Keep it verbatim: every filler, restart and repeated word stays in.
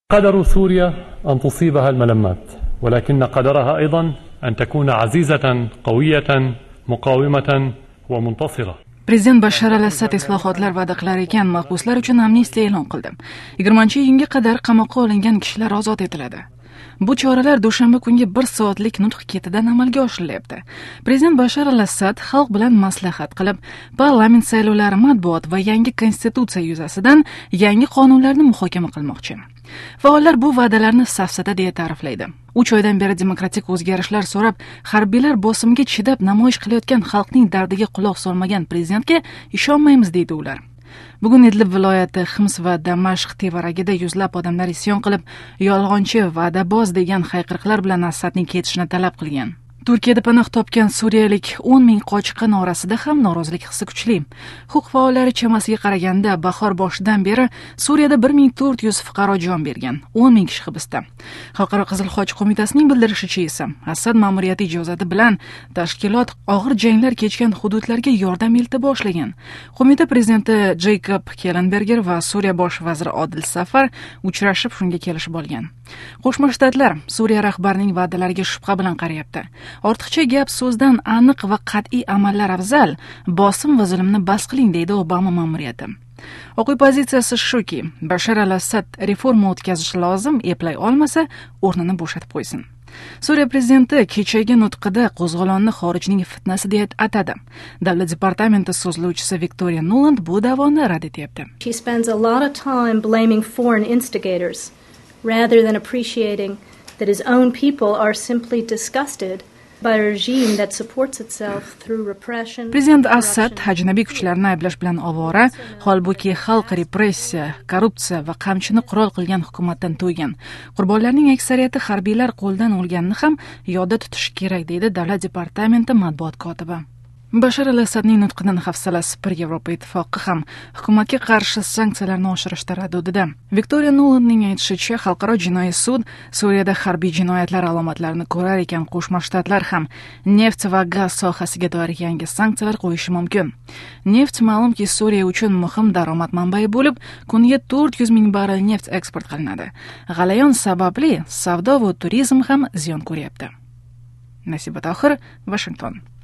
قدر سوريا أن تصيبها الملمات، ولكن قدرها أيضا أن تكون عزيزة قوية مقاومة ومنتصرة. Prezident Bashar al-Assad islohotlar va'da qilar ekan mahbuslar uchun amnistiya e'lon qildi. yigirmanchi iyunga qadar qamoqqa olingan kishilar ozod etiladi. Bu choralar dushanba kungi bir soatlik nutq ketidan amalga oshirilyapti. Prezident Bashar al-Assad xalq bilan maslahat qilib, parlament saylovlari, matbuot va yangi konstitutsiya yuzasidan yangi qonunlarni muhokama qilmoqchi. Faollar bu va'dalarni safsata deya ta'riflaydi. uch oydan beri demokratik o'zgarishlar so'rab, harbiylar bosimga chidab namoyish qilayotgan xalqning dardiga quloq solmagan prezidentga ishonmaymiz deydi ular. Bugun Idlib viloyati Xims va Damashq tevaragida yuzlab odamlar isyon qilib, yolg'onchi, va'daboz degan hayqiriqlar bilan Assadning ketishini talab qilgan. Turkiyada panoh topgan suriyalik o'n ming qochqin orasida ham norozilik hissi kuchli. Huquq faollari chamasiga qaraganda bahor boshidan beri Suriyada bir ming to'rt yuz fuqaro jon bergan, o'n ming kishi hibsda. Xalqaro Qizil Xoch qo'mitasining bildirishicha esa Assad ma'muriyati ijozati bilan tashkilot og'ir janglar kechgan hududlarga yordam elta boshlagan. Qo'mita prezidenti Jacob Kellenberger va Suriya bosh vaziri Odil Safar uchrashib shunga kelishib olgan. Qo'shma Shtatlar Suriya rahbarining va'dalariga shubha bilan qarayapti. Ortiqcha gap so'zdan aniq va qat'iy amallar afzal, bosim va zulmni bas qiling deydi Obama ma'muriyati. O'q pozitsiyasi shuki, Bashar al-Assad reforma o'tkazishi lozim, eplay olmasa, o'rnini bo'shatib qo'ysin. Suriya prezidenti kechagi nutqida qo'zg'olonni xorijning fitnasi deb atadi. Davlat departamenti so'zlovchisi Victoria Nuland bu da'voni rad etyapti. She spends a lot of time blaming foreign instigators rather than appreciating that his own people are simply disgusted by a regime that supports itself through repression. Prezident Assad ajnabiy kuchlarni ayblash bilan ovora, holbuki xalq repressiya, korrupsiya va qamchini qurol qilgan hukumatdan to'ygan. Qurbonlarning aksariyati harbiylar qo'ldan o'lganini ham yodda tutish kerak, deydi Davlat departamenti matbuot kotibi. Bashar al-Assadning nutqidan hafsalasi bir Yevropa ittifoqi ham hukumatga qarshi sanksiyalarni oshirish taraddudida. Victoria Nulandning aytishicha, xalqaro jinoiy sud Suriyada harbiy jinoyatlar alomatlarini ko'rar ekan, Qo'shma Shtatlar ham neft va gaz sohasiga doir yangi sanksiyalar qo'yishi mumkin. Neft ma'lumki Suriya uchun muhim daromad manbai bo'lib, kuniga to'rt yuz ming barrel neft eksport qilinadi. G'alayon sababli savdo va turizm ham ziyon ko'ryapti. Nasiba Tohir, Washington.